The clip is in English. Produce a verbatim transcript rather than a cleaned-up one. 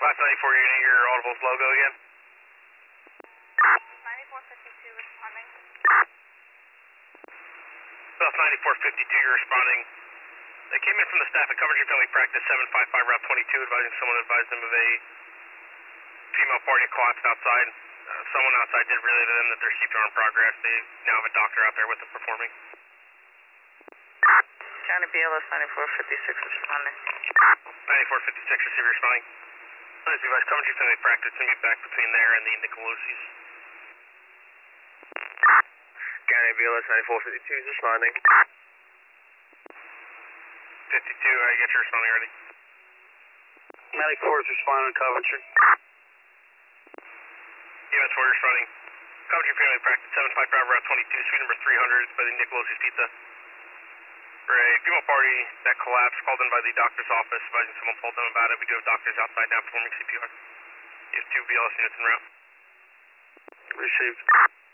Class ninety-four unit, your audible's logo again. ninety-four fifty-two responding. South ninety-four fifty-two, you're responding. They came in from the staff at Coventry Family Practice seven five five Route twenty-two, advising someone advised them of a female party collapsed outside. Uh, someone outside did relay to them that there's C P R in progress. They now have a doctor out there with them performing. County B L S ninety-four fifty-six responding. ninety-four fifty-six, receiver responding. Please advise Coventry Family Practice to meet back between there and the Nicolosis. County B L S ninety-four fifty-two is responding. fifty-two, I get you responding already. ninety-four is responding, Coventry. U S four responding. Coventry Family Practice seven five five Route twenty-two, suite number three hundred by the Nicolosis Pizza. For a female party that collapsed, called in by the doctor's office, advising someone told them about it. We do have doctors outside now performing C P R. You have two B L S units en route. Received.